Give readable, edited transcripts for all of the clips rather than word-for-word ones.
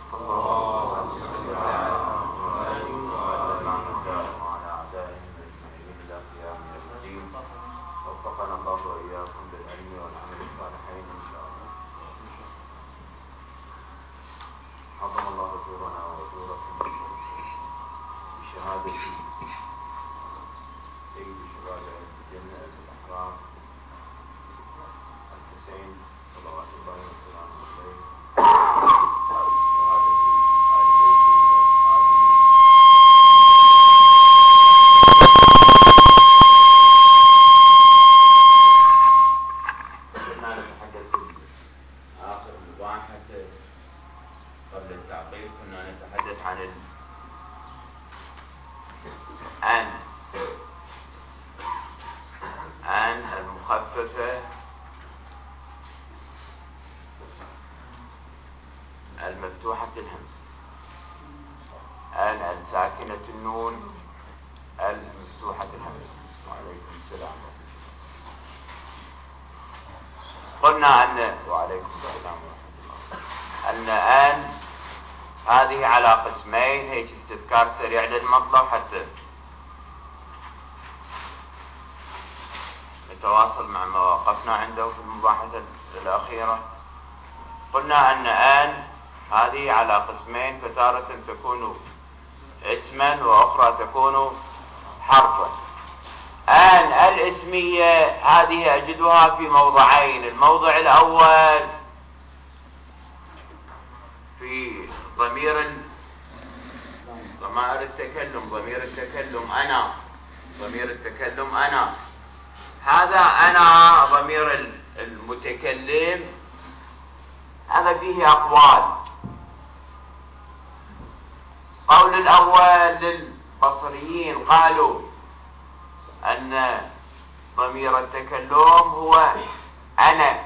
وفقنا الله وإياكم بالعلم والعمل الصالحين إن شاء الله. عظم الله أجورنا وأجوركم بشهادة سيد شهداء الجنة الأحرار الحسين صلوات الله وسلامه عليه، شهادة آل بيته وأصحابه. كنا نتحدث في آخر مباحثة قبل التعقيب، كنا نتحدث عن أن المخففة المفتوحة الهمزة، أن الساكنة النون المفتوحة الهمزة. وعليكم السلام. قلنا أن وعليكم السلام ورحمة الله أن هذه على قسمين، هيك استذكار سريع للمطلب حتى نتواصل مع ما وقفنا عنده في المباحثة الأخيرة. قلنا أن هذه على قسمين، فتارة تكون اسما وأخرى تكون حرفا. أن الاسمية هذه أجدها في موضعين. الموضع الأول في ضمير التكلم، ضمير التكلم أنا، ضمير التكلم أنا، هذا أنا ضمير المتكلم، هذا فيه أقوال. قول الأول للبصريين قالوا أن ضمير التكلم هو أنا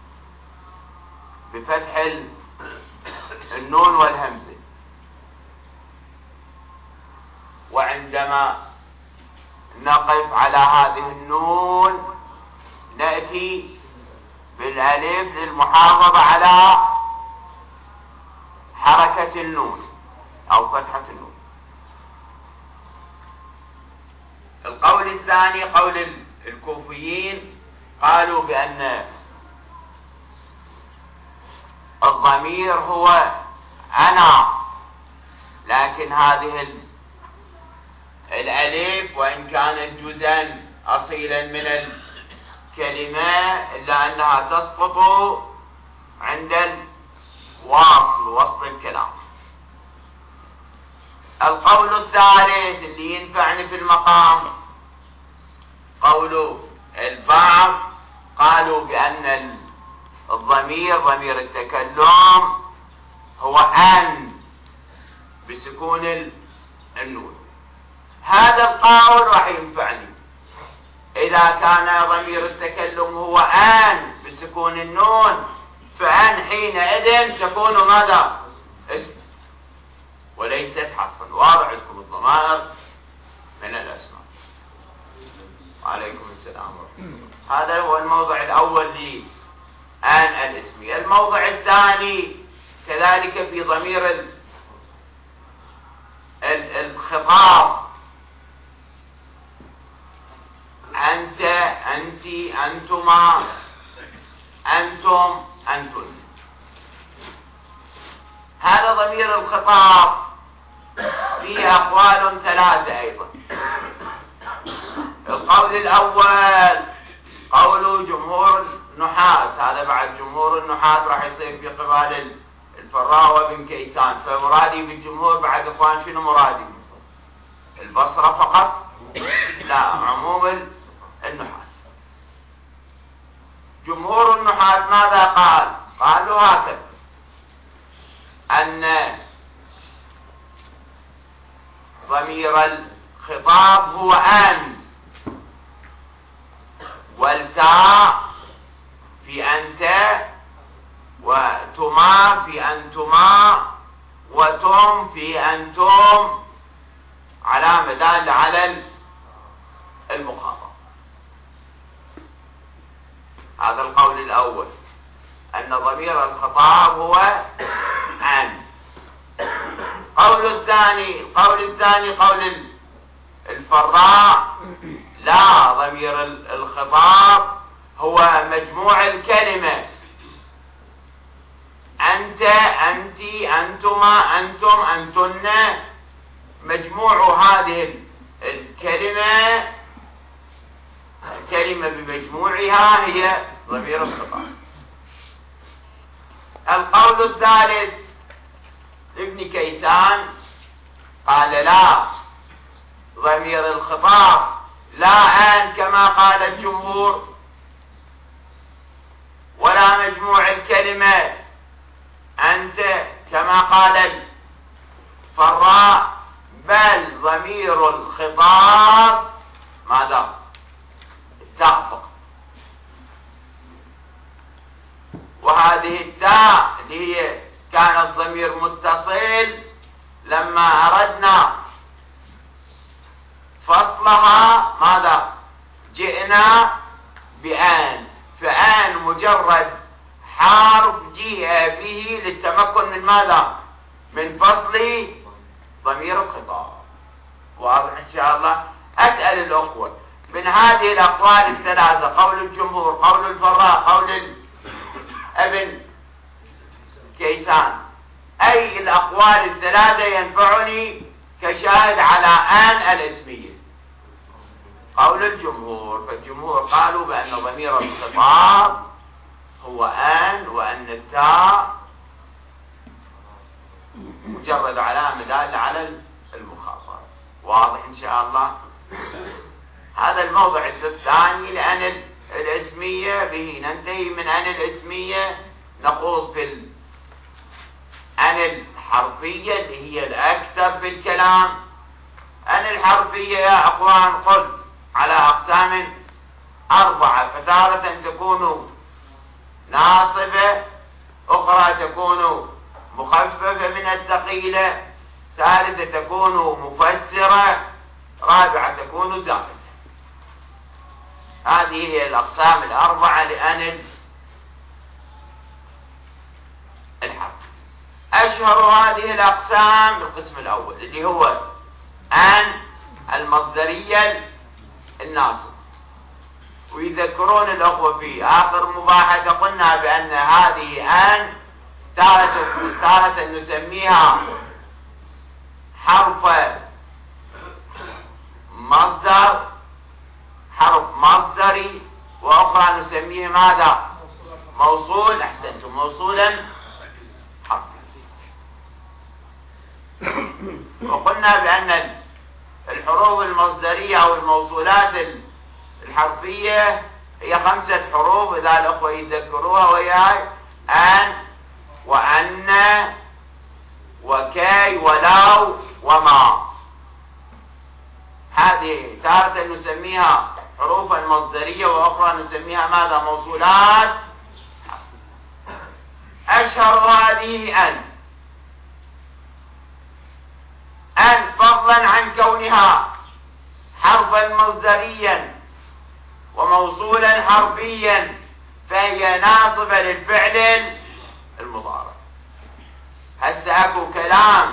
بفتح النون والهمزة، وعندما نقف على هذه النون نأتي بالألف للمحافظة على حركة النون أو فتحة النون. القول الثاني قول الكوفيين، قالوا بأن الضمير هو أنا، لكن هذه الألف وإن كانت جزءا أصيلا من الكلمة إلا أنها تسقط عند وصل الكلام. القول الثالث اللي ينفعني في المقام قول البعض، قالوا بأن الضمير ضمير التكلم هو أن بسكون النون. هذا القول راح ينفعني إذا كان ضمير التكلم هو أن بسكون النون، فأن حينئذ تكون ماذا؟ اسم وليست حرفا. واضح لكم الضمائر من الأسماء. وعليكم السلام ورحمة الله. هذا هو الموضع الأول لأن الاسمية. الموضع الثاني كذلك في ضمير الخطاب، أنت، أنت، أنتما، أنتم، أنتن. هذا ضمير الخطاب فيه أقوال ثلاثة أيضا. القول الأول قول جمهور النحاة، هذا بعد جمهور النحاة راح يصير في قبال الفراء وابن كيسان، فمرادي بالجمهور بعد إخوان شنو مرادي؟ البصرة فقط؟ لا، عموم النحاة. جمهور النحاة ماذا قال؟ قالوا هكذا: أن ضمير الخطاب هو أن، والتاء في أنت، وتما في أنتما، وتم في أنتم، علامة دالة على المخاطب. هذا القول الأول، أن ضمير الخطاب هو أن. القول الثاني قول الفراء: لا، ضمير الخطاب هو مجموع الكلمة. أنت، أنت، أنتما، أنتم، أنتن، مجموع هذه الكلمة بمجموعها هي ضمير الخطاب. القول الثالث ابن كيسان قال: لا، ضمير الخطاب لا أن كما قال الجمهور، ولا مجموع الكلمة أنت كما قال الفراء، بل ضمير الخطاب ماذا؟ التاء فقط. وهذه التاء اللي هي كانت ضمير متصل، لما أردنا فصلها ماذا؟ جئنا بآن، فآن مجرد حرف جيء به للتمكن من ماذا؟ من فصل ضمير الخطاب. واضح إن شاء الله؟ أسأل الأخوة، من هذه الأقوال الثلاثة، قول الجمهور، قول الفراء، قول ابن كيسان، أي الأقوال الثلاثة ينفعني كشاهد على آن الاسمية؟ قول الجمهور. فالجمهور قالوا بأن ضمير الخطاب هو آن، وأن التاء مجرد علامة دالة على المخاطرة. واضح إن شاء الله؟ هذا الموضع الثاني لأن الاسمية، به ننتهي من أن الاسمية، نقول في أن الحرفية اللي هي الأكثر في الكلام. أن الحرفية يا أخوان قلت على أقسام 4، فتارة تكون ناصبة، أخرى تكون مخففة من الثقيلة، ثالثة تكون مفسرة، رابعة تكون زائدة. هذه هي الأقسام 4 لأن الحرف. أشهر هذه الأقسام القسم الأول اللي هو أن المصدرية الناصب. ويذكرون الأخوة في آخر مباحثة قلنا بأن هذه أن تارة نسميها حرف مصدر، حرف مصدري، وأخرى نسميه ماذا؟ موصول. أحسنتم، موصولا حرفي. وقلنا بأن الحروف المصدرية أو الموصولات الحرفية هي 5 حروف، إذا الأخوة يتذكروها وياي: أن، وأن، وكي، ولو، وما. هذه تارة نسميها حروفا مصدرية، وأخرى نسميها ماذا؟ موصولات. أشهر هذه أن فضلا عن كونها حرفا مصدريا وموصولا حرفيا، فهي ناصبة للفعل المضارع. هسه اكو كلام: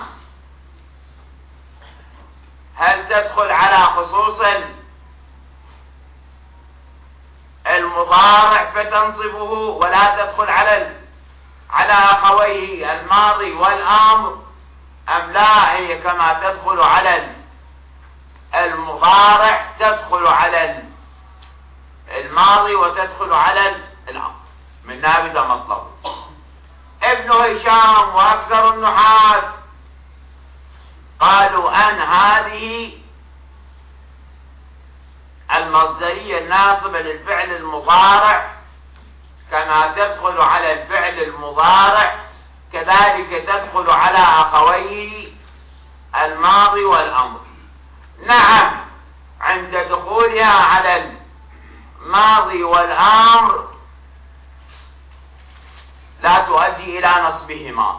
هل تدخل على خصوص المضارع فتنصبه، ولا تدخل على أخويه الماضي والأمر، أم لا؟ هي كما تدخل على المضارع تدخل على الماضي وتدخل على الأمر من نابذة مطلب. ابن هشام وأكثر النحاة قالوا أن هذه المصدرية الناصبة للفعل المضارع كما تدخل على الفعل المضارع، كذلك تدخل على أخويه الماضي والأمر. نعم، عند دخولها على الماضي والأمر لا تؤدي إلى نصبهما،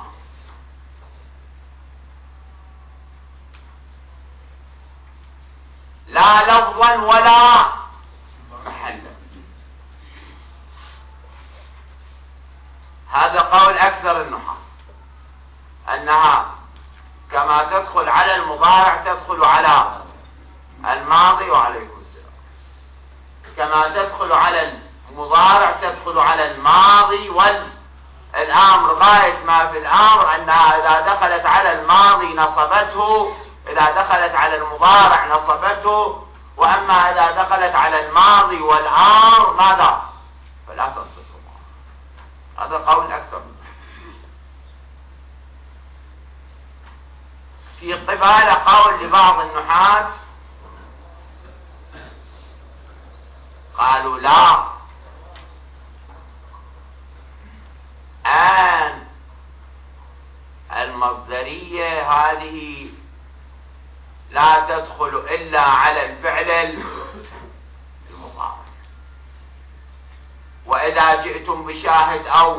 لا لفظا ولا محلا. هذا قول أكثر النحاة، أنها كما تدخل على المضارع تدخل على الماضي. وعليكم السلام. كما تدخل على المضارع تدخل على الماضي والامر. غاية ما في الامر انها اذا دخلت على الماضي نصبته، اذا دخلت على المضارع نصبته، واما اذا دخلت على الماضي والامر ماذا؟ فلا تصف. هذا قول اكثر. في قبال قول لبعض النحاة قالوا لا، أن المصدرية هذه لا تدخل إلا على الفعل المضارع، وإذا جئتم بشاهد أو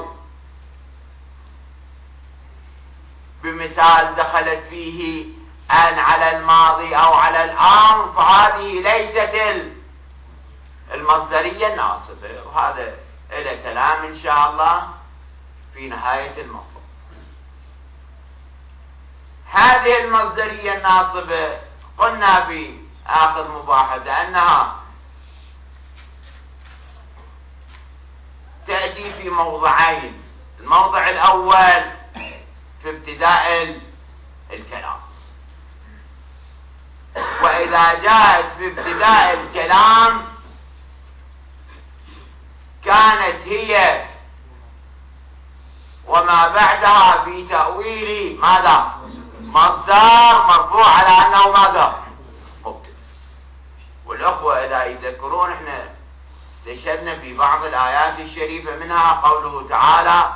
بمثال دخلت فيه أن على الماضي أو على الأمر فهذه ليست المصدرية الناصبة. وهذا إلى كلام إن شاء الله في نهاية الموضوع. هذه المصدرية الناصبة قلنا في آخر مباحثة أنها تأتي في موضعين. الموضع الأول في ابتداء الكلام، وإذا جاءت في ابتداء الكلام كانت هي وما بعدها في تأويل ماذا؟ مصدر مرفوع على أنه ماذا؟ مبتدأ. والأخوة إذا يذكرون احنا استشهدنا في بعض الآيات الشريفة، منها قوله تعالى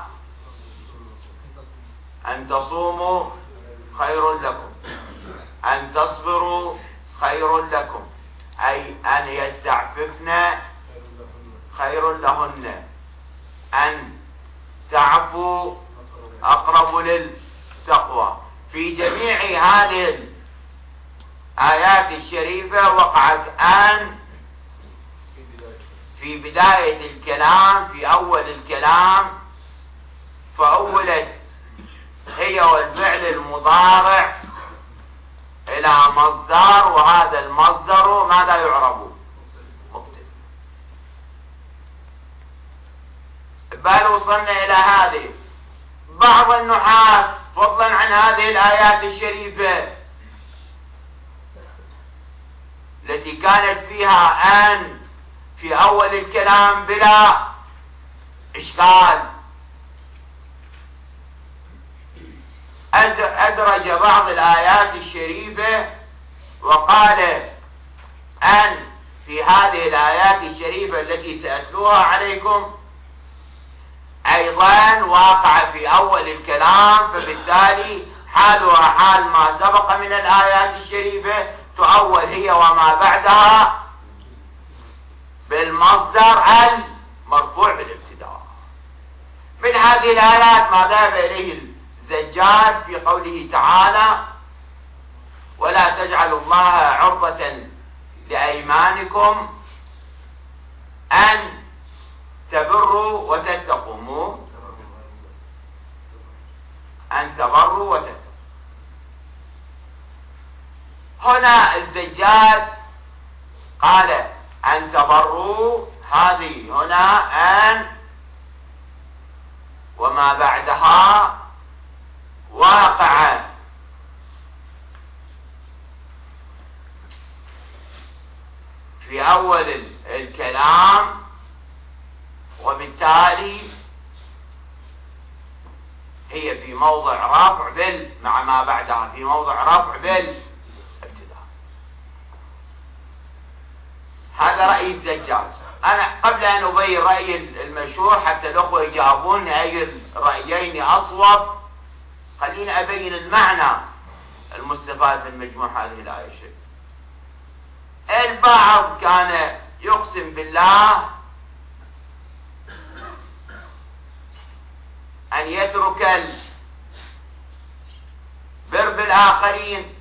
أن تصوموا خير لكم، أن تصبروا خير لكم، أي أن يستعففن خير لهن، أن تعفوا أقرب للتقوى. في جميع هذه الآيات الشريفة وقعت أن في بداية الكلام، في أول الكلام، فأولت هي والفعل المضارع إلى مصدر، وهذا المصدر ماذا يعرب؟ مبتدأ. بل وصلنا إلى هذه. بعض النحاة فضلا عن هذه الآيات الشريفة التي كانت فيها أن في أول الكلام بلا إشكال، أدرج بعض الآيات الشريفة وقال أن في هذه الآيات الشريفة التي سأتلوها عليكم أيضا واقع في أول الكلام، فبالتالي حالها حال ما سبق من الآيات الشريفة، تؤول هي وما بعدها بالمصدر المرفوع بالابتداء. من هذه الآيات ما ذهب إليه الزجاج في قوله تعالى ولا تجعلوا الله عرضة لأيمانكم أن تبروا وتتقوا، أن تبروا وتتقوا. هنا الزجاج قال أن تبروا، هذه هنا أن وما بعدها واقع في أول الكلام، وبالتالي هي في موضع رفع مع ما بعدها في موضع رفع بالابتداء. هذا رأي الزجاج. أنا قبل أن أبين رأي المشهور حتى الأخوة يجاوبون أي الرأيين أصوب، خليني أبين المعنى المستفاد من مجموع هذه الآية الشريفة. البعض كان يقسم بالله أن يترك البر بالآخرين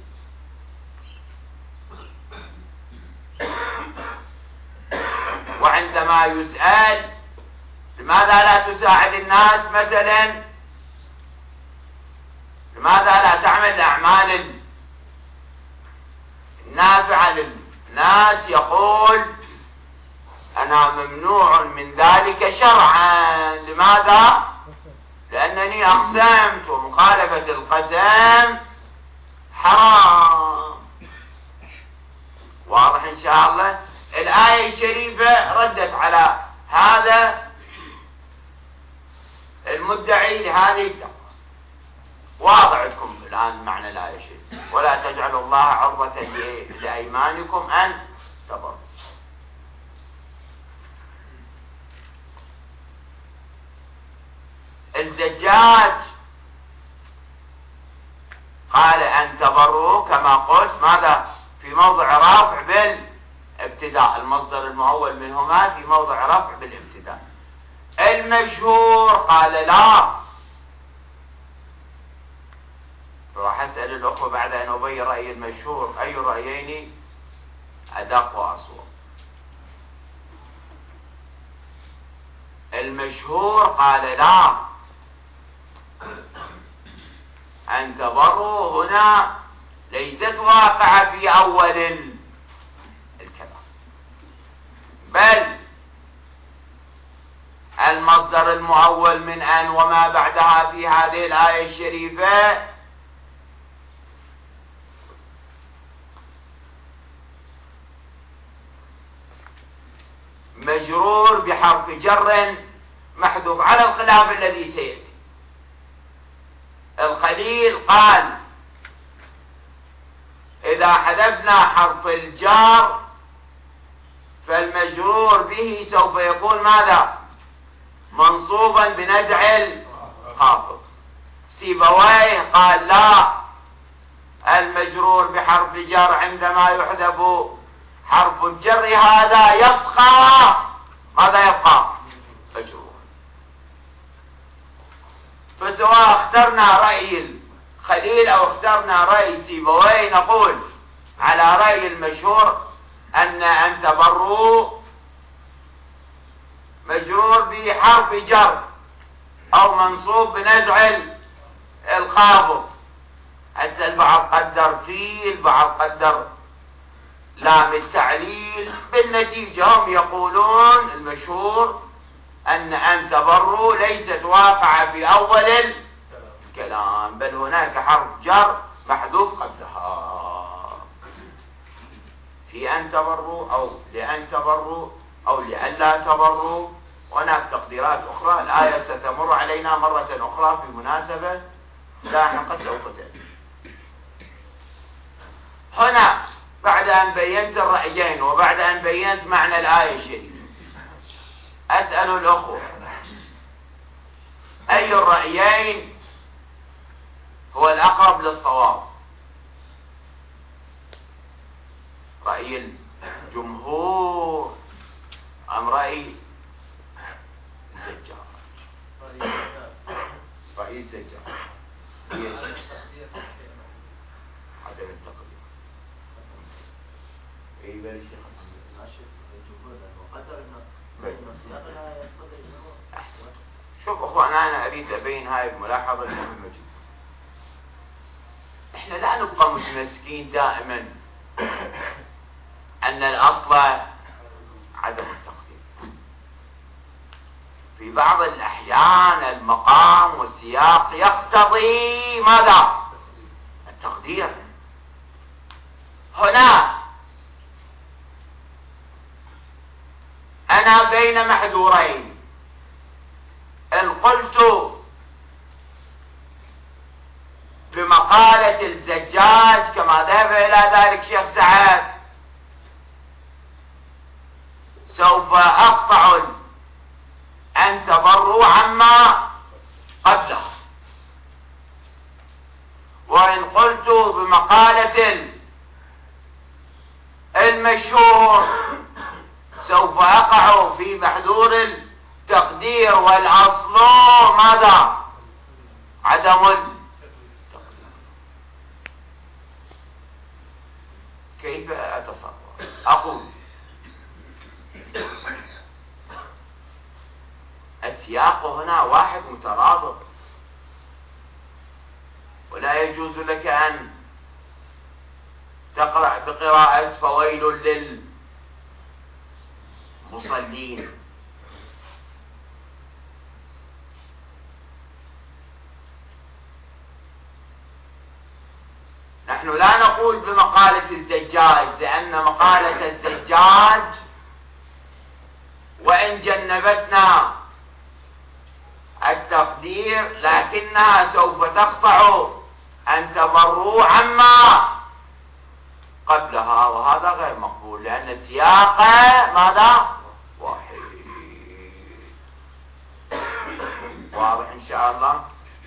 وعندما يسأل لماذا لا تساعد الناس مثلا، لماذا لا تعمل الأعمال النافعة للناس؟ يقول أنا ممنوع من ذلك شرعا. لماذا؟ لأنني أقسمت، ومخالفة القسم حرام. واضح إن شاء الله؟ الآية الشريفة ردت على هذا المدعي لهذه التقوى. واضح عندكم الآن معنى الآية الشريفة: ولا تجعلوا الله عرضة لأيمانكم أن تبروا. الزجاج قال أن تبروا كما قلت ماذا؟ في موضع رفع بالابتداء، المصدر المؤول منهما في موضع رفع بالابتداء. المشهور قال لا. راح أسأل الأخوة بعد أن أبين رأي المشهور أي رأيين أدق وأصوب. المشهور قال لا، أن تبروا هنا ليست واقعة في أول الكلام، بل المصدر المؤول من أن وما بعدها في هذه الآية الشريفة مجرور بحرف جر محذوف على الخلاف الذي سيأتي. الخليل قال إذا حذفنا حرف الجار فالمجرور به سوف يكون ماذا؟ منصوبا بنزع الخافض. سيبويه قال لا، المجرور بحرف جر عندما يحذف حرف الجر هذا يبقى ماذا؟ يبقى مجرور. فسواء اخترنا رأي الخليل أو اخترنا رأي سيبويه نقول على رأي المشهور أن تبروا مجرور بحرف جر أو منصوب بنزع الخافض. هسه البعض قدر فيه، البعض قدر لام التعليل. بالنتيجة هم يقولون المشهور أن تبروا ليست واقعة في أول الكلام، بل هناك حرف جر محذوف قبلها في أن تبروا أو لأن تبروا أو لألا تبروا. وهناك تقديرات أخرى. الآية ستمر علينا مرة أخرى في مناسبة لاحقة سوف تأتي. هنا بعد أن بينت الرأيين وبعد أن بينت معنى الآية الشريفة أسأل الأخوة أي الرأيين هو الأقرب للصواب؟ رأي الجمهور أم رأي الزجاج؟ رأي الزجاج. عدم التقدير. اي بل الشيخ احسن. شوف اخوانا، انا اريد ابين هاي الملاحظه مهمه جدا. احنا لا نبقى متمسكين دائما ان الاصل عدم التقدير. في بعض الاحيان المقام والسياق يقتضي ماذا؟ التقدير. هنا أنا بين محذورين، إن قلت بمقالة الزجاج كما ذهب إلى ذلك شيخ سعد سوف أقطع أن تبروا عما قبله، وإن قلت بمقالة المشهور سوف أقع في محذور التقدير، والأصل ماذا؟ عدم التقدير. كيف أتصور؟ أقول السياق هنا واحد مترابط. ولا يجوز لك أن تقرأ بقراءة فويل للمصلين. نحن لا نقول بمقالة الزجاج، لأن مقالة الزجاج وإن جنبتنا التقدير لكنها سوف تقطع أن تمروا عما قبلها، وهذا غير مقبول لأن السياق ماذا؟ واحد. واضح إن شاء الله؟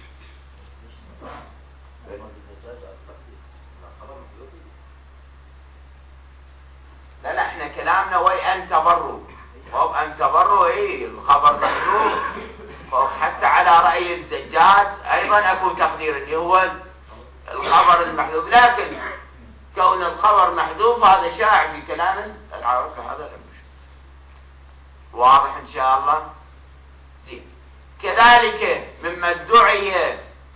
لا احنا كلامنا وأن تبروا، وأن تبروا الخبر محذوف، حتى على رأي الزجاج أيضا أكون تقدير اللي هو الخبر المحذوف، لكن كون الخبر محذوف هذا شائع في كلام العرب، هذا لا مشكلة. واضح إن شاء الله؟ زين. كذلك مما ادعي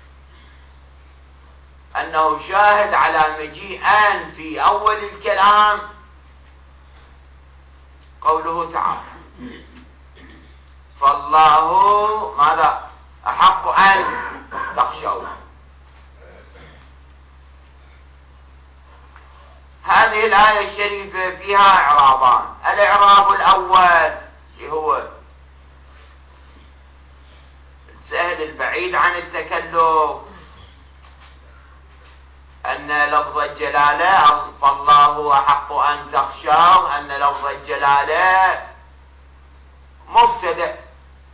أنه شاهد على مجيء أن في أول الكلام قوله تعالى فالله ماذا أحق أن تخشوا. هذه الآية الشريفة فيها إعرابان. الإعراب الأول اللي هو السهل البعيد عن التكلف، أن لفظ الجلالة فالله أحق أن تخشوا، أن لفظ الجلالة مبتدأ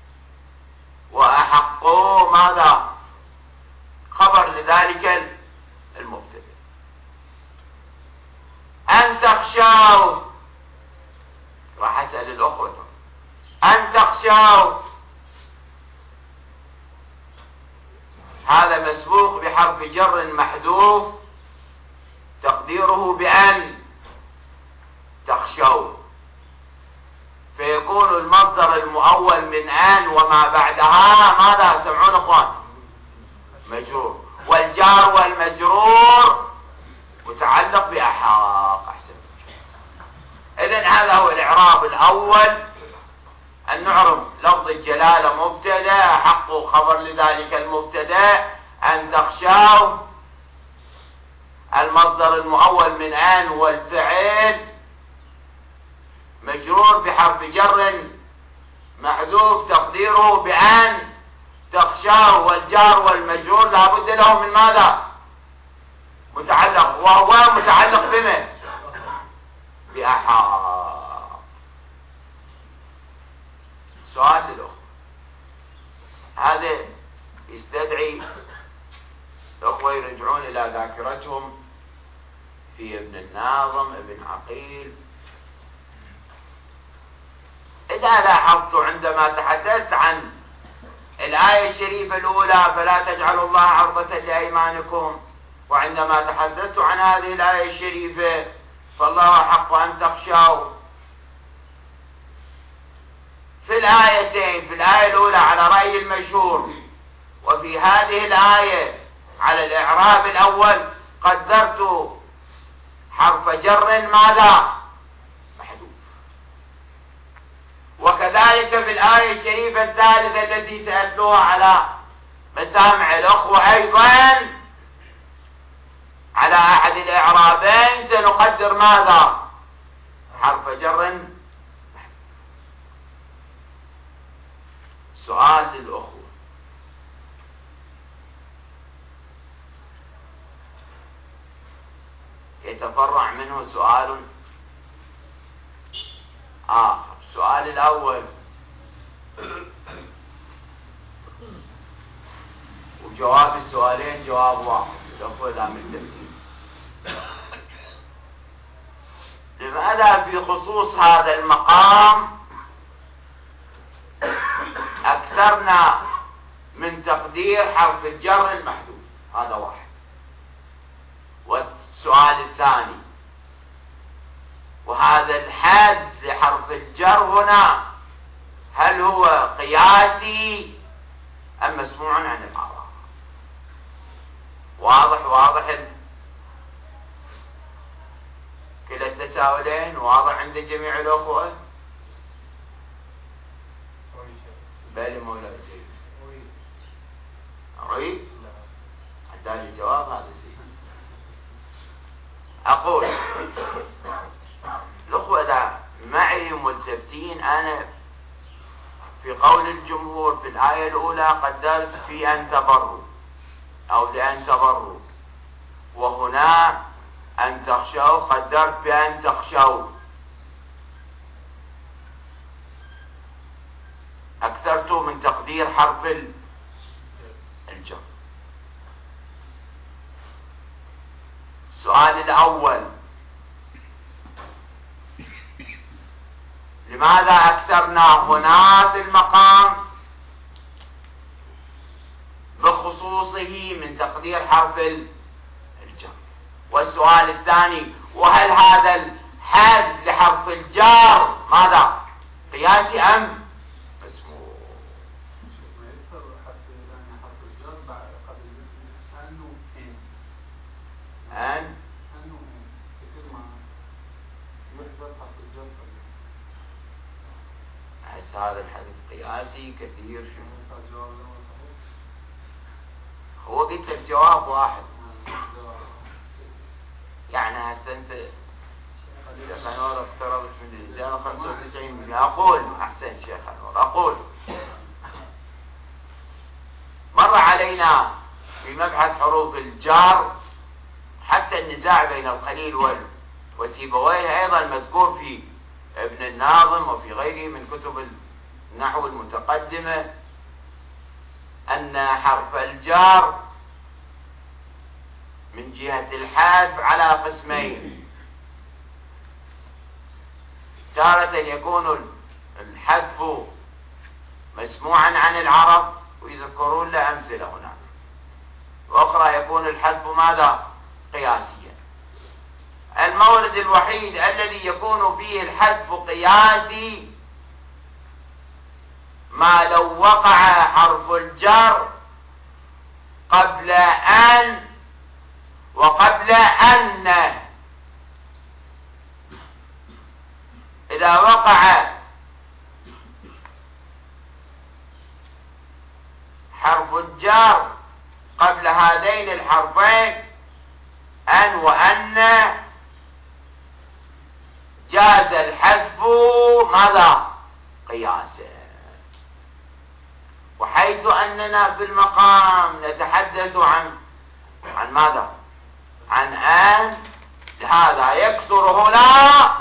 وأحق ماذا خبر لذلك المبتدأ. أن تخشوا راح أسأل الأخوة أن تخشوا هذا مسبوق بحرف جر محذوف تقديره بأن تخشوا، فيكون المصدر المؤول من أن وما بعدها ماذا سمعون أخوان؟ مجرور، والجار والمجرور متعلق بأحق. أحسن. إذن هذا هو الإعراب الأول، أن نعرف لفظ الجلالة مبتدأ، حق خبر لذلك المبتدأ، أن تخشوا المصدر المؤول من أن والفعل مجرور بحرف جر محذوف تقديره بأن تخشوا، والجار والمجرور لا بد له من ماذا؟ متعلق، وهو متعلق بما؟ بأحق. سؤال للأخوة، هذا يستدعي الأخوة يرجعون إلى ذاكرتهم في ابن الناظم، ابن عقيل. إذا لاحظتوا عندما تحدثت عن الآية الشريفة الأولى فلا تجعلوا الله عرضة لأيمانكم، وعندما تحدثت عن هذه الآية الشريفة فالله حق أن تخشوا، في الآيتين في الآية الأولى على رأي المشهور، وفي هذه الآية على الإعراب الأول قدرت حرف جر ماذا؟ محذوف. وكذلك في الآية الشريفة الثالثة التي سأتلوها على مسامع الأخوة أيضا على أحد الإعرابين سنقدر ماذا؟ حرف جر. سؤال للأخوة، يتفرع منه سؤال آخر. السؤال الأول وجواب السؤالين جواب واحد، الأخوة لا من تفسير. لماذا في خصوص هذا المقام أكثرنا من تقدير حرف الجر المحذوف؟ هذا واحد. والسؤال الثاني، وهذا الحذف لحرف الجر هنا هل هو قياسي أم مسموع عن العرب؟ واضح كلا التساؤلين واضح عند جميع الأخوة؟ بل مولاي سيد أريد حتى الجواب هذا سيد. أقول الأخوة إذا معي ملتفتين أنا في قول الجمهور في الآية الأولى قدرت في أن تبروا أو لأن تبروا، وهنا أن تخشوا قدرت بأن تخشوا، أكثرت من تقدير حرف الجر. السؤال الأول: لماذا أكثرنا هنا في المقام بخصوصه من تقدير حرف الجر؟ والسؤال الثاني: وهل هذا الحذف لحرف الجر ماذا قياسي أم مسموع؟ أن أحس هذا الحديث قياسي كثير. هو قلت لك جواب واحد، يعني هسه انت شيخ انور افترضت من الانسان 95%. اقول احسن شيخ انور، اقول مر علينا في مبحث حروف الجار حتى النزاع بين الخليل وسيبويه ايضا مذكور في ابن الناظم وفي غيره من كتب النحو المتقدمة أن حرف الجار من جهة الحذف على قسمين: تارة يكون الحذف مسموعا عن العرب ويذكرون له أمثلة هناك، وأخرى يكون الحذف ماذا؟ قياسيا. المورد الوحيد الذي يكون فيه الحذف قياسي ما لو وقع حرف الجر قبل أن وقبل أن. إذا وقع حرف الجر قبل هذين الحرفين أن وأن جاز الحذف ماذا؟ قياسا. وحيث أننا في المقام نتحدث عن ماذا؟ عن أن، هذا يكثر هنا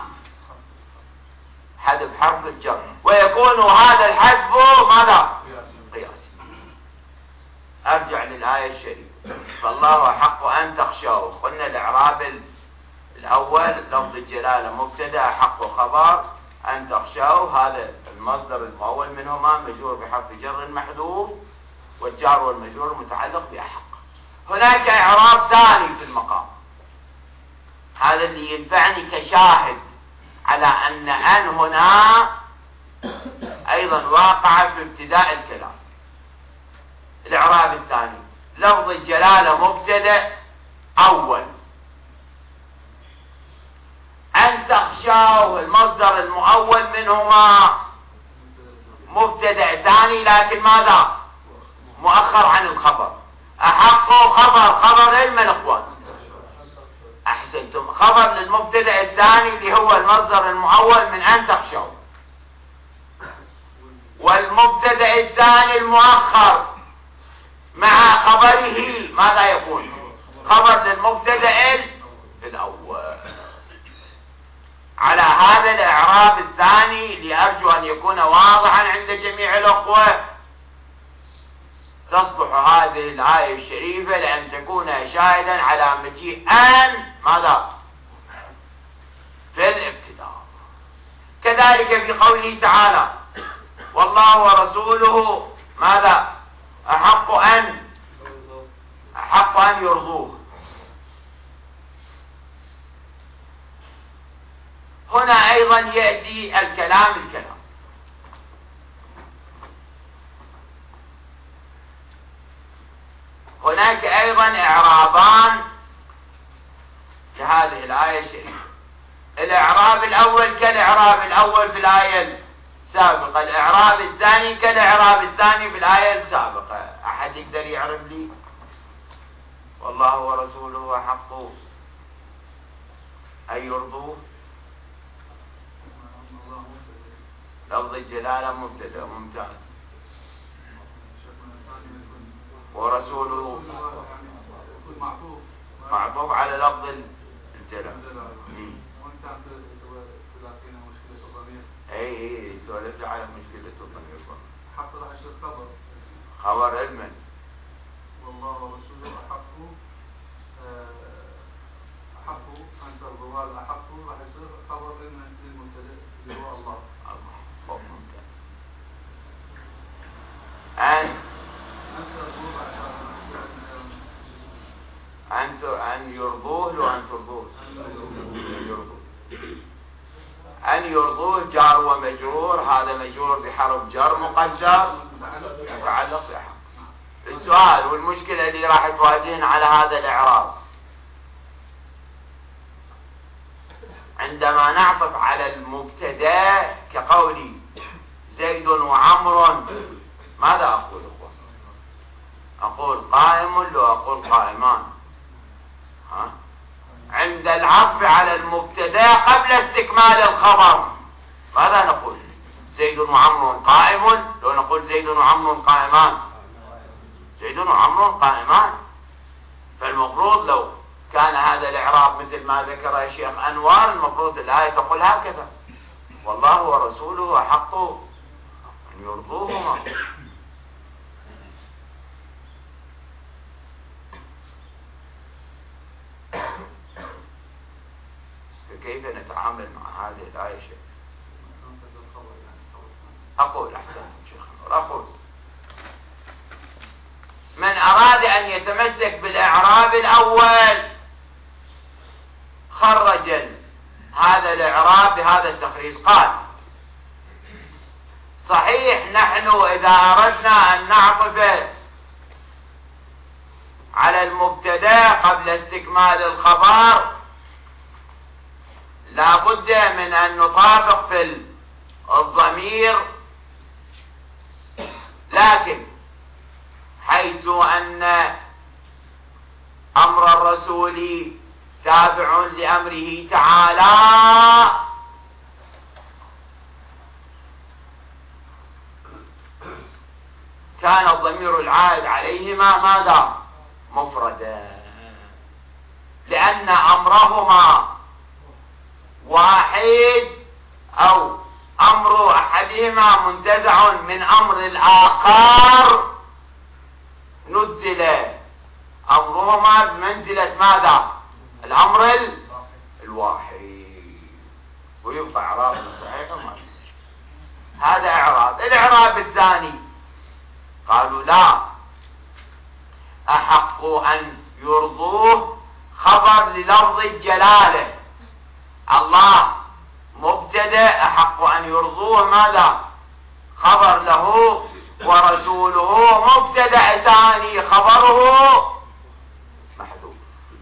حذف حرف الجر ويكون هذا الحذف ماذا؟ قياسي. أرجع للآية الشريفة: فالله حق أن تخشوه. قلنا الإعراب الأول لفظ الجلالة مبتدأ حق خبر، أن تخشوه هذا المصدر المؤول منهما مجرور بحرف جر محذوف، والجار والمجرور متعلق بأحق. هناك إعراب ثاني في المقام، هذا اللي ينفعني كشاهد على أن هنا أيضا واقع في ابتداء الكلام. الإعراب الثاني: لفظ الجلالة مبتدأ أول، أن تخشوه المصدر المؤول منهما مبتدأ ثاني لكن ماذا؟ مؤخر عن الخبر. أحق خبر لمن اخوان؟ أحسنتم، خبر للمبتدأ الثاني اللي هو المصدر المؤول من أن تخشوه، والمبتدأ الثاني المؤخر مع خبره ماذا يكون؟ خبر للمبتدأ الأول. على هذا الإعراب الثاني اللي أرجو أن يكون واضحا عند جميع الأخوة تصلح هذه الآية الشريفة لأن تكون شاهدا على مجيء أن ماذا؟ في الابتداء. كذلك في قوله تعالى: والله ورسوله ماذا؟ أحق أن يرضوه. هنا أيضا يأتي الكلام هناك أيضا إعرابان لهذه الآية الشريفة. الإعراب الأول كالإعراب الأول في الآية السابقة، الإعراب الثاني كالإعراب الثاني في الآية السابقة. أحد يقدر يعرف لي؟ والله ورسوله أحق أن يرضوه. لفظ الجلالة مبتدأ، ممتاز. ورسوله معطوف على لفظ الجلالة. اي سولف على مشكلة الضمير. حق راح يصير خبر علما. والله ورسوله أحق أن ترضوا. هذا أحق راح يصير خبر علما للمبتدأ اللي هو الله. الله ممتاز. أن يرضوه لو أن ترضوه. أن يرضوه جار ومجرور، هذا مجرور بحرف جر مقدر يتعلق بحق. السؤال والمشكلة اللي راح تواجهنا على هذا الإعراب، عندما نعطف على المبتدا كقولي زيد وعمر، ماذا أقول؟ أقول قائم لو أقول قائمان. عند العطف على المبتدا قبل استكمال الخبر ماذا نقول؟ زيد وعمر قائم لو نقول زيد وعمر قائمان. زيد وعمر قائمان. فالمفروض لو كان هذا الإعراب مثل ما ذكر الشيخ أنوار، المفروض الآية تقول هكذا: والله ورسوله أحق أن يرضوهما. كيف نتعامل مع هذه الآية شيخ؟ أقول أحسن شيخ أقول: من أراد أن يتمسك بالإعراب الأول خرج هذا الإعراب بهذا التخريج. قال: صحيح نحن إذا أردنا أن نعطف على المبتدا قبل استكمال الخبر لا بد من أن نطابق في الضمير، لكن حيث أن أمر الرسول تابع لأمره تعالى كان الضمير العائد عليهما ماذا؟ مفردا، لأن أمرهما واحد أو أمر أحدهما منتزع من أمر الآخر، نزل أمرهما بمنزلة ماذا؟ الأمر الواحد، ويبقى إعراب صحيح. هذا إعراب. الإعراب الثاني قالوا لا، أحق أن يرضوه خبر للفظ الجلالة. الله مبتدأ، أحق أن يرضوه ماذا؟ خبر له. ورسوله مبتدأ ثاني خبره محذوف.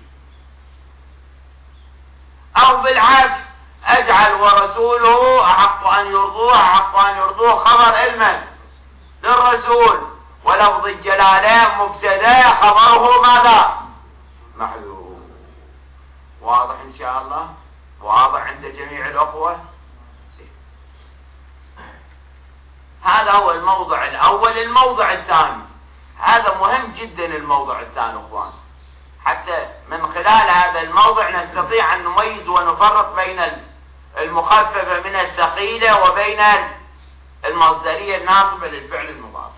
أو بالعكس أجعل ورسوله أحق أن يرضوه، أحق أن يرضوه خبر علما للرسول، ولفظ الجلالة مبتدأ خبره ماذا؟ محذوف. واضح إن شاء الله؟ واضح عند جميع الأخوة؟ هذا هو الموضع الأول. الموضع الثاني هذا مهم جدا، الموضع الثاني اخوان، حتى من خلال هذا الموضع نستطيع أن نميز ونفرق بين المخففة من الثقيلة وبين المصدرية الناصبة للفعل المضاف.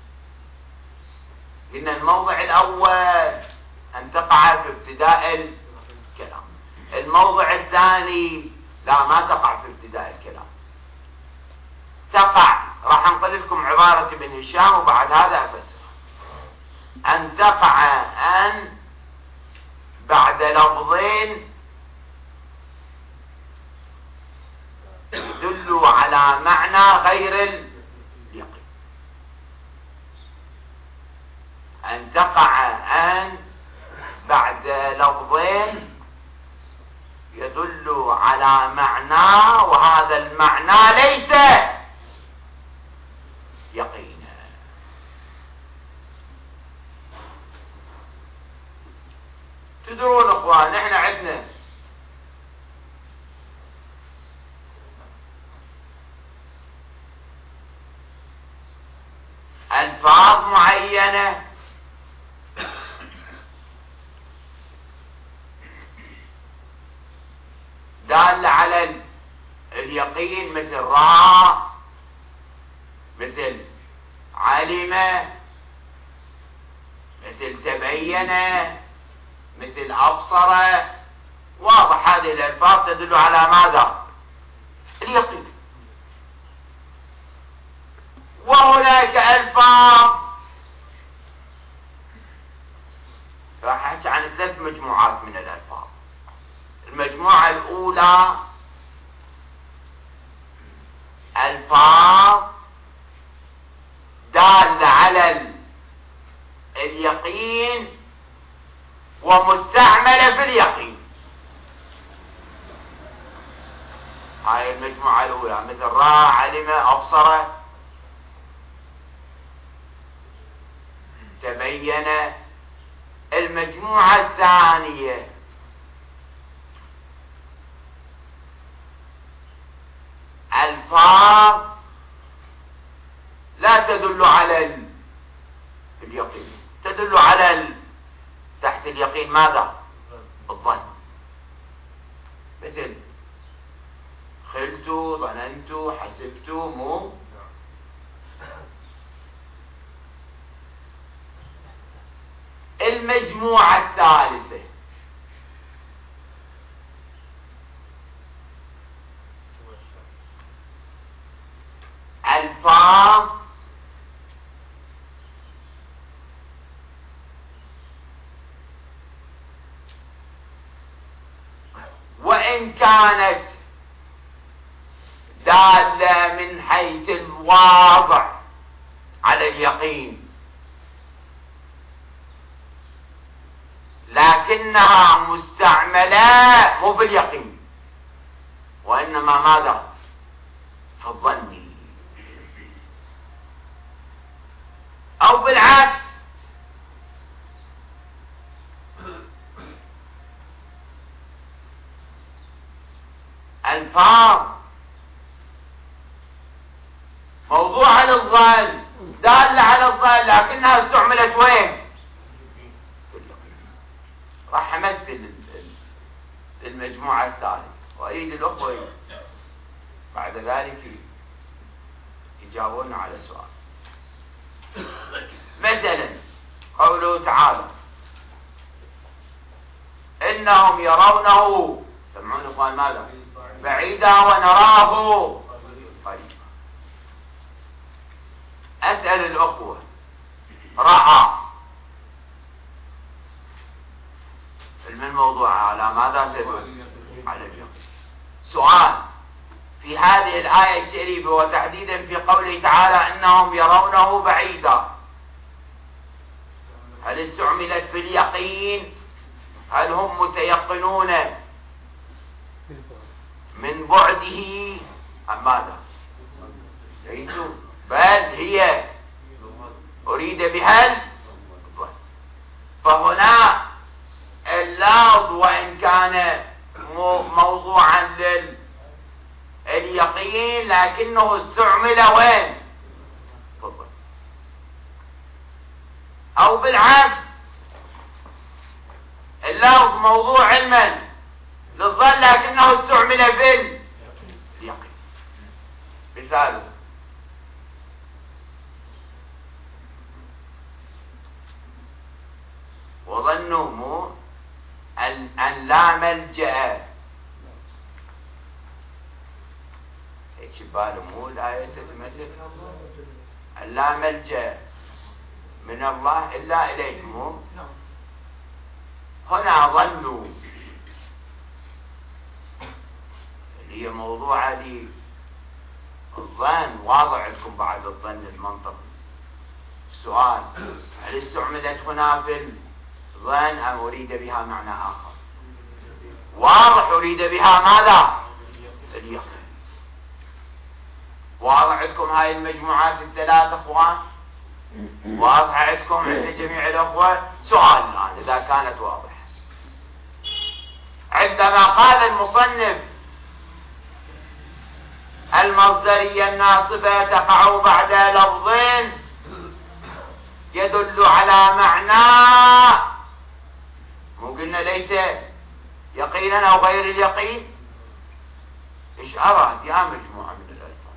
إن الموضع الأول أن تقع في ابتداء الكلام، الموضع الثاني لا، ما تقع في ابتداء الكلام، تقع. راح انقل لكم عبارة ابن هشام وبعد هذا أفسر. أن تقع أن بعد لفظين يدل على معنى غير اليقين. أن تقع أن على معنى، وهذا المعنى ليس يقينا. تدرون اخوان، احنا عندنا الفاظ معينة دالة على اليقين، مثل رأى، مثل علم، مثل تبين، مثل أبصر. واضح هذه الألفاظ تدل على ماذا؟ اليقين. وهناك ألفاظ، راح أحكي عن 3 مجموعات من الألفاظ. المجموعة الأولى ألفاظ دالة على اليقين ومستعملة في اليقين. هاي المجموعة الأولى، مثل رأى، علم، أبصر، تبين. المجموعة الثانية ألفاظ لا تدل على اليقين، تدل على تحت اليقين ماذا؟ الظن. مثل خلت، ظننت، حسبت، مو. المجموعة الثالثة ألفاظ وإن كانت دالة من حيث الواضع على اليقين، لكنها مستعملة مو في اليقين، وإنما ماذا؟ في الظن. أو بالعكس، ألفاظ موضوعة للظن، دالة على الظن، لكنها استعملت وين؟ راح امثل المجموعة الثالثة وأريد الأخوة بعد ذلك يجاوبون على السؤال. مثلا قوله تعالى إنهم يرونه، سمعون اخوان ماذا؟ بعيدا ونراه قريبا. أسأل الأخوة، رأى علم الموضوع على ماذا تدل؟ على اليقين. سؤال: في هذه الآية الشريفة وتحديدا في قوله تعالى إنهم يرونه بعيدا، هل استعملت في اليقين؟ هل هم متيقنون من بعده أم ماذا؟ ليسوا، بل هي أريد بها الظن. فهنا اللفظ وإن كان موضوعا لليقين، لكنه استعمل وين؟ في الظن. أو بالعكس، اللفظ موضوع علما للظن لكنه استعمل في اليقين. مثاله: وظنوا أن لا ملجأ، هيك بباله مو الآية تتمثل أن لا ملجأ من الله إلا إليه، مو هنا ظنوا اللي هي موضوعة لي الظن. واضح لكم بعد الظن المنطقي. السؤال: هل استعملت هنا في الظن أم أريد بها معنى آخر؟ واضح أريد بها ماذا؟ اليقين. واضح عندكم هاي المجموعات الثلاث اخوان؟ واضح عندكم عند جميع الاخوة؟ سؤال الآن إذا كانت واضحة. عندما قال المصنف المصدرية الناصبة تقع بعد لفظين يدل على معنى، مو قلنا ليس يقينا أو غير اليقين؟ إيش أراد يا مجموعة من الألفاظ؟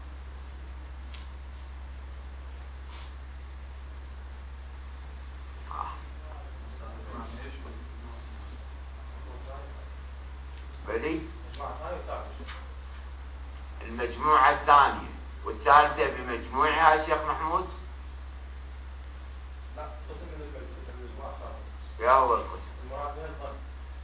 بدي المجموعة الثانية والثالثة بمجموعها شيخ محمود؟ لا، قسم من المجموعة خالص. يا هو القسم. المراد بها الظن.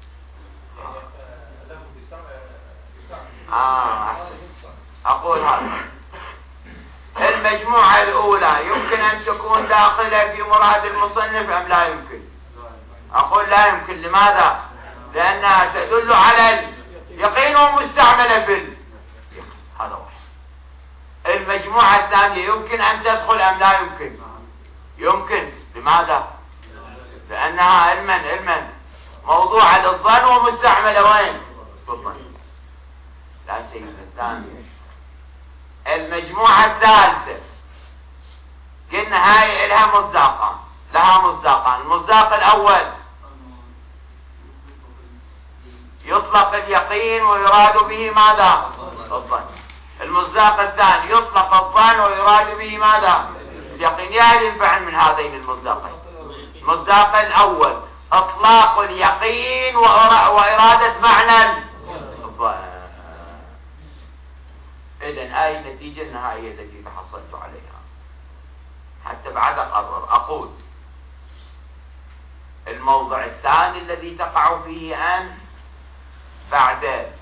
يعني له بيستعمل. أحسن. أقول هذا. المجموعة الأولى يمكن أن تكون داخلة في مراد المصنف أم لا يمكن؟ أقول لا يمكن. لماذا؟ لأنها تدل على اليقين ومستعملة هذا واحد. المجموعة الثانية يمكن أن تدخل أم لا يمكن؟ يمكن. لماذا؟ لأنها علما موضوعة للظن ومستعملة وين؟ بالظن. لا شيء الثاني. المجموعة الثالثة قلنا هاي لها مصداقان. المصداق الأول يطلق اليقين ويراد به ماذا؟ الظن. المصداق الثاني يطلق الظن ويراد به ماذا؟ اليقين. يا ينفعل من هذين المصداقين. المصداق الأول اطلاق اليقين وإرادة معنى الظن. إذن هاي النتيجة النهائية التي تحصلت عليها. حتى بعد أقرر أقول الموضع الثاني الذي تقع فيه أن بعد،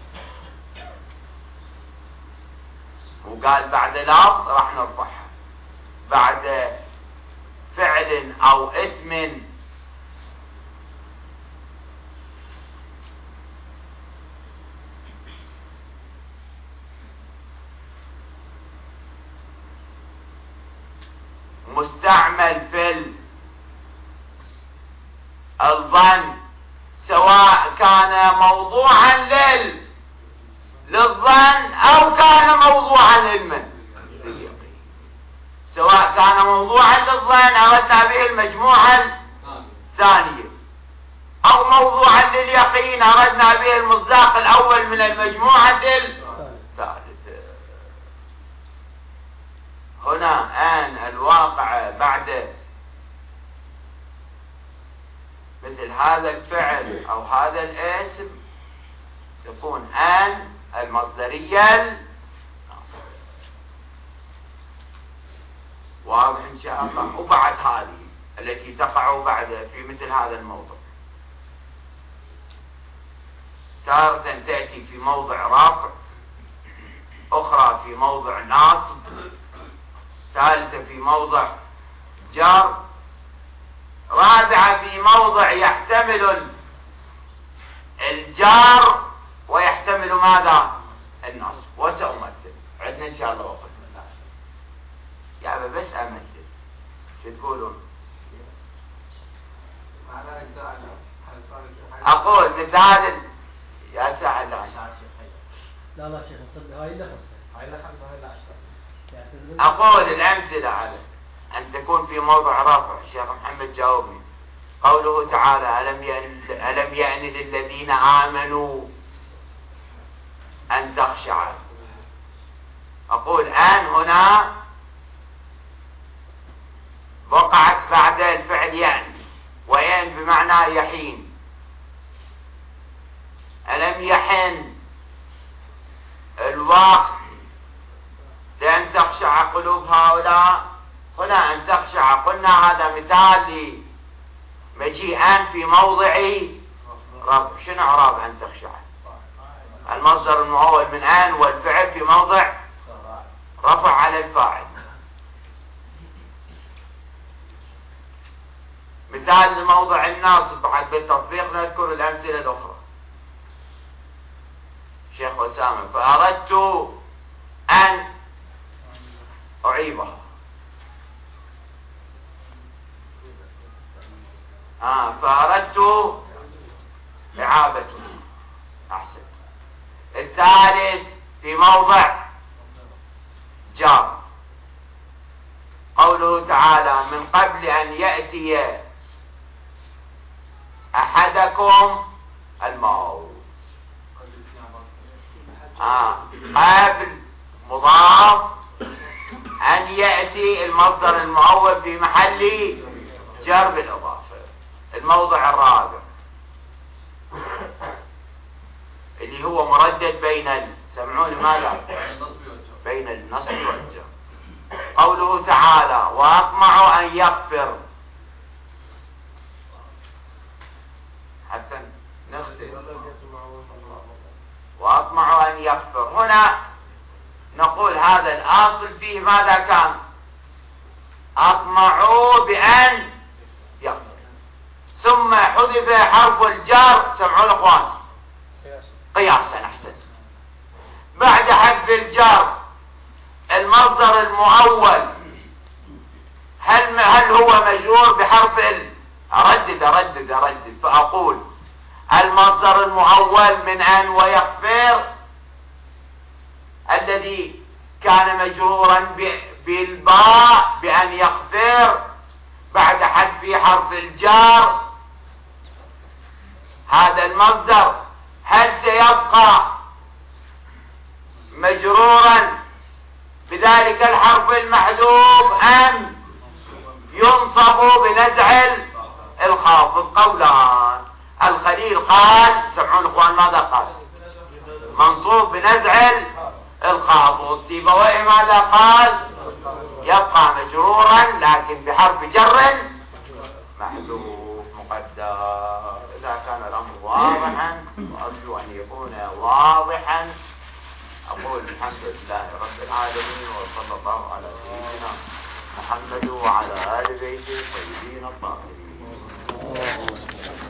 وقال بعد لفظ راح نرفعها، بعد فعل أو اسم مستعمل في الظن، سواء كان موضوعا للظن أو كان موضوعا لليقين. سواء كان موضوعا للظن أردنا به المجموعة الثانية، أو موضوعا لليقين أردنا به المصداق الأول من المجموعة الثالثة. هنا آن الواقع بعد مثل هذا الفعل أو هذا الاسم تكون آن المصدرية الناصبة. واضح إن شاء الله. وبعد هذه التي تقع بعد في مثل هذا الموضع، تارة تأتي في موضع رفع، أخرى في موضع ناصب، ثالثة في موضع جار، رابعة في موضع يحتمل الجار ويحتمل ماذا؟ النصب. وسأمثل عندنا إن شاء الله وقت من الآن. يعني بس أمثل. شو تقولون؟ أقول مثال يا سعد لا شيخ نصب هاي إلا 5. هاي إلا 5 هاي إلا 10. أقول الأمثلة على أن تكون في موضع رفع. الشيخ محمد جاوبني. قوله تعالى ألم يأن للذين آمنوا أن تخشع. أقول آن هنا وقعت بعد الفعل يعني، وين بمعنى يحين. ألم يحن الوقت لأن تخشع قلوب هؤلاء. هنا أن تخشع قلنا هذا مثال لمجيئان في موضع رفع. شنو إعراب أن تخشع؟ المصدر المؤول من آن والفعل في موضع رفع على الفاعل. مثال لموضع الناصب. بعد بالتطبيق نذكر الأمثلة الأخرى. شيخ أسامة فأردت أن أعيبها. فأردت إعابته. أحسن. الثالث في موضع جار، قوله تعالى من قبل أن يأتي أحدكم الموت. قبل مضاف، أن يأتي المصدر المؤول في محل جر بالإضافة. الموضع الرابع اللي هو مردد بين سمعون ماذا؟ بين النصب والجر. قوله تعالى وأطمع أن يغفر، حتى نختم. وأطمع أن يغفر هنا نقول هذا الأصل فيه ماذا كان؟ أطمع بأن يغفر، ثم حذف حرف الجر. سمعوا الأخوان قياسا. أحسن. بعد حذف الجر المصدر المؤول هل هو مجرور بحرف أردد فأقول المصدر المؤول من أن ويغفر الذي كان مجرورا بالباء بأن يغفر بعد حذف حرف الجر، هذا المصدر هل سيبقى مجرورا بذلك الحرف المحذوف أم ينصب بنزع الخافض؟ قولان. الخليل قال سمعون اخوان ماذا قال؟ منصوب بنزع الخافض. سيبويه ماذا قال؟ يبقى مجرورا لكن بحرف جر محذوف مقدر. إذا كان الأمر واضحا وأرجو أن يكون واضحا أقول الحمد لله رب العالمين، وصلى الله على سيدنا محمد وعلى آل بيته الطيبين الطاهرين.